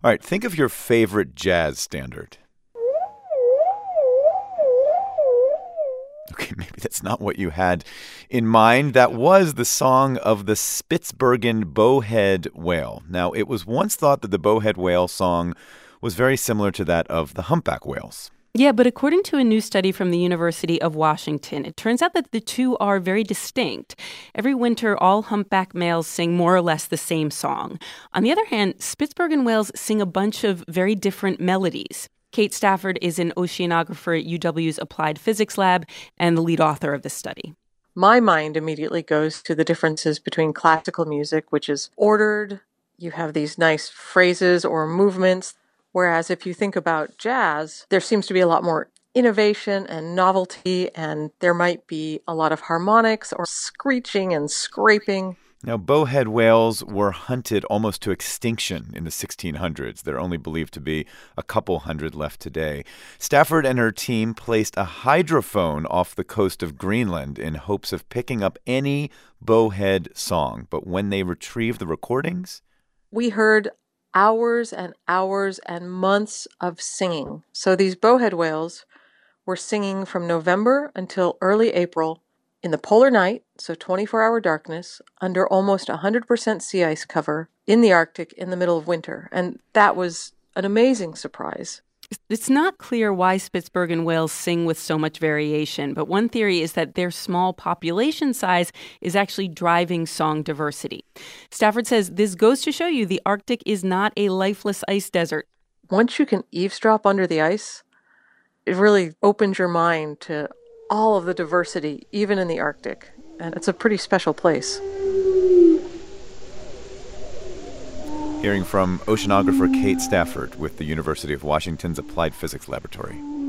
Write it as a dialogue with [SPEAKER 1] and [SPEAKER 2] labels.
[SPEAKER 1] All right, think of your favorite jazz standard. Okay, maybe that's not what you had in mind. That was the song of the Spitsbergen bowhead whale. Now, it was once thought that the bowhead whale song was very similar to that of the humpback whales.
[SPEAKER 2] Yeah, but according to a new study from the University of Washington, it turns out that the two are very distinct. Every winter, all humpback males sing more or less the same song. On the other hand, Spitsbergen whales sing a bunch of very different melodies. Kate Stafford is an oceanographer at UW's Applied Physics Lab and the lead author of this study.
[SPEAKER 3] My mind immediately goes to the differences between classical music, which is ordered. You have these nice phrases or movements. Whereas if you think about jazz, there seems to be a lot more innovation and novelty, and there might be a lot of harmonics or screeching and scraping.
[SPEAKER 1] Now, bowhead whales were hunted almost to extinction in the 1600s. There are only believed to be a couple hundred left today. Stafford and her team placed a hydrophone off the coast of Greenland in hopes of picking up any bowhead song. But when they retrieved the recordings,
[SPEAKER 3] we heard hours and hours and months of singing. So these bowhead whales were singing from November until early April in the polar night, so 24-hour darkness, under almost 100% sea ice cover in the Arctic in the middle of winter. And that was an amazing surprise.
[SPEAKER 2] It's not clear why Spitsbergen whales sing with so much variation, but one theory is that their small population size is actually driving song diversity. Stafford says this goes to show you the Arctic is not a lifeless ice desert.
[SPEAKER 3] Once you can eavesdrop under the ice, it really opens your mind to all of the diversity, even in the Arctic. And it's a pretty special place.
[SPEAKER 1] Hearing from oceanographer Kate Stafford with the University of Washington's Applied Physics Laboratory.